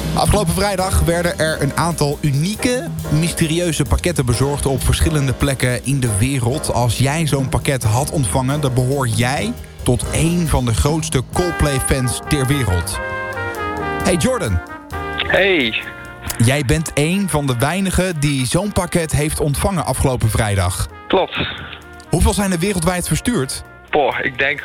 Afgelopen vrijdag werden er een aantal unieke, mysterieuze pakketten bezorgd op verschillende plekken in de wereld. Als jij zo'n pakket had ontvangen, dan behoor jij tot één van de grootste Coldplay-fans ter wereld. Hey Jordan. Hey. Jij bent één van de weinigen die zo'n pakket heeft ontvangen afgelopen vrijdag. Klopt. Hoeveel zijn er wereldwijd verstuurd? Ik denk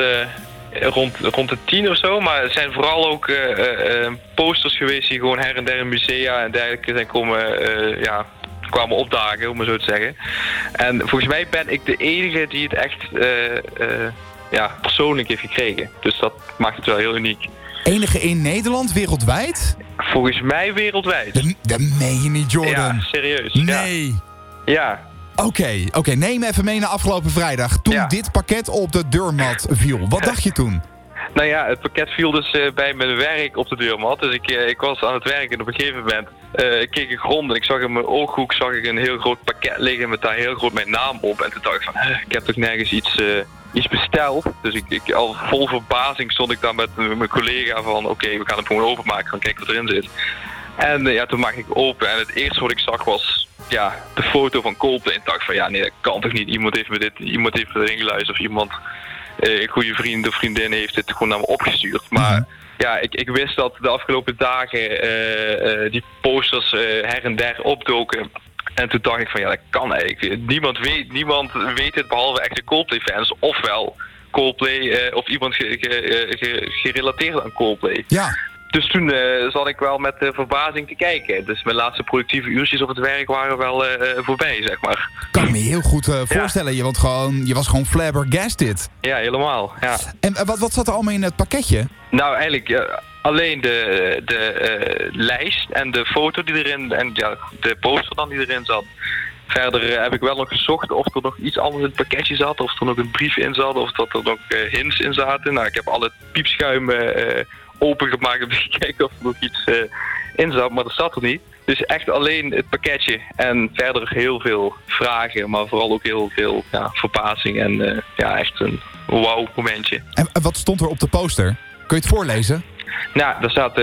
rond de 10 of zo. Maar er zijn vooral ook posters geweest die gewoon her en der in musea en dergelijke zijn kwamen opdagen, om maar zo te zeggen. En volgens mij ben ik de enige die het echt persoonlijk heeft gekregen. Dus dat maakt het wel heel uniek. Enige in Nederland, wereldwijd? Volgens mij wereldwijd. Dat meen je niet, Jordan. Ja, serieus. Nee. Ja. Oké, neem even mee naar afgelopen vrijdag. Toen dit pakket op de deurmat viel. Wat dacht je toen? Nou ja, het pakket viel dus bij mijn werk op de deurmat. Dus ik was aan het werken en op een gegeven moment keek ik rond en ik zag in mijn ooghoek een heel groot pakket liggen met daar heel groot mijn naam op. En toen dacht ik van, ik heb toch nergens iets besteld. Dus ik al vol verbazing stond ik daar met mijn collega van, oké, we gaan het gewoon openmaken, gaan kijken wat erin zit. En toen maakte ik open en het eerste wat ik zag was de foto van Coldplay. En ik dacht van, nee, dat kan toch niet. Iemand heeft erin geluisterd of iemand, een goede vriend of vriendin heeft het gewoon naar me opgestuurd. Maar ik wist dat de afgelopen dagen die posters her en der opdoken. En toen dacht ik van, dat kan eigenlijk. Niemand weet het behalve echte Coldplay-fans. Ofwel Coldplay of iemand gerelateerd aan Coldplay. Ja. Dus toen zat ik wel met verbazing te kijken. Dus mijn laatste productieve uurtjes op het werk waren wel voorbij, zeg maar. Kan me heel goed voorstellen. Je was gewoon flabbergasted. Ja, helemaal. Ja. En wat zat er allemaal in het pakketje? Nou, eigenlijk alleen de lijst en de foto die erin en de poster dan die erin zat. Verder heb ik wel nog gezocht of er nog iets anders in het pakketje zat. Of er nog een brief in zat. Of dat er nog hints in zaten. Nou, ik heb alle piepschuimen opengemaakt om te kijken of er nog iets in zat. Maar dat zat er niet. Dus echt alleen het pakketje. En verder heel veel vragen. Maar vooral ook heel veel verbazing. En echt een wauw momentje. En wat stond er op de poster? Kun je het voorlezen? Nou, daar staat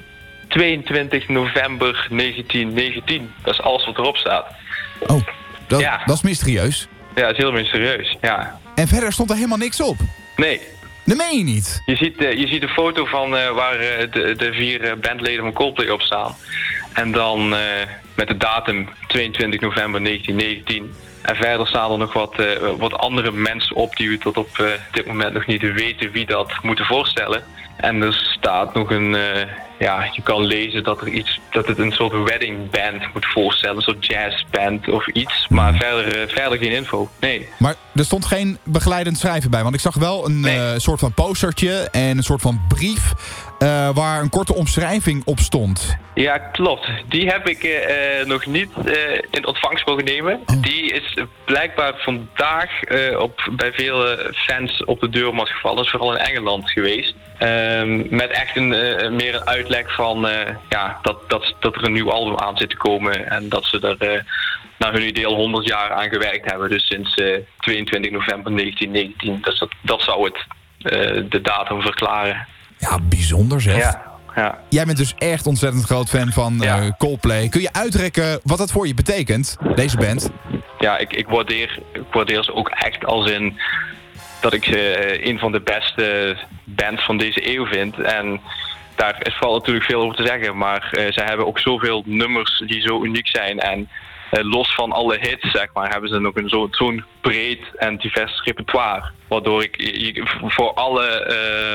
22 november 1919. Dat is alles wat erop staat. Oh, dat is mysterieus. Ja, dat is heel mysterieus, ja. En verder stond er helemaal niks op? Nee. Dat meen je niet? Je ziet een foto van waar de 4 bandleden van Coldplay op staan. En dan met de datum 22 november 1919. En verder staan er nog wat andere mensen op die we tot op dit moment nog niet weten wie dat moeten voorstellen. En er staat nog je kan lezen dat het een soort wedding band moet voorstellen. Een soort jazzband of iets. Maar verder geen info, nee. Maar er stond geen begeleidend schrijven bij. Want ik zag wel een soort van postertje en een soort van brief waar een korte omschrijving op stond. Ja, klopt. Die heb ik nog niet in ontvangst mogen nemen. Oh. Die is blijkbaar vandaag bij veel fans op de deurmat gevallen. Dat is vooral in Engeland geweest. Met echt meer een uitleg van dat er een nieuw album aan zit te komen. En dat ze er naar hun idee al 100 jaar aan gewerkt hebben. Dus sinds 22 november 1919. Dus dat zou de datum verklaren. Ja, bijzonder zeg. Ja. Jij bent dus echt ontzettend groot fan van Coldplay. Kun je uitrekken wat dat voor je betekent, deze band? Ja, ik waardeer ze ook echt als in dat ik ze een van de beste bands van deze eeuw vind. En daar is vooral natuurlijk veel over te zeggen. Maar zij hebben ook zoveel nummers die zo uniek zijn. En los van alle hits, zeg maar, hebben ze nog zo'n breed en divers repertoire. Waardoor ik voor alle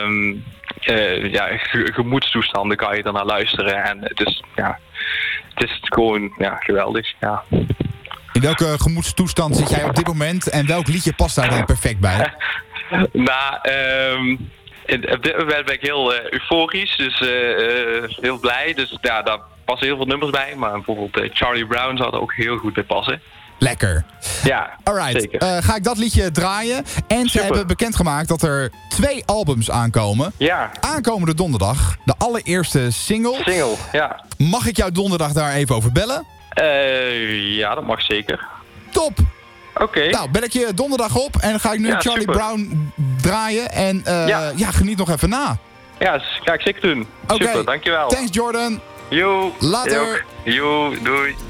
gemoedstoestanden kan je ernaar luisteren. En het is gewoon geweldig. Ja. In welke gemoedstoestand zit jij op dit moment en welk liedje past daar dan perfect bij? Op dit moment ben ik heel euforisch, dus heel blij. Dus daar passen heel veel nummers bij. Maar bijvoorbeeld Charlie Brown zou er ook heel goed bij passen. Lekker. Ja, alright. zeker. Ga ik dat liedje draaien. En ze hebben bekendgemaakt dat er 2 albums aankomen. Ja. Aankomende donderdag. De allereerste single. Ja. Mag ik jou donderdag daar even over bellen? Ja, dat mag zeker. Top. Oké. Nou, bel ik je donderdag op en dan ga ik nu Charlie Brown draaien. En geniet nog even na. Ja, ga ik zeker doen. Oké. Super, dankjewel. Thanks Jordan. Yo. Later. Yo, doei.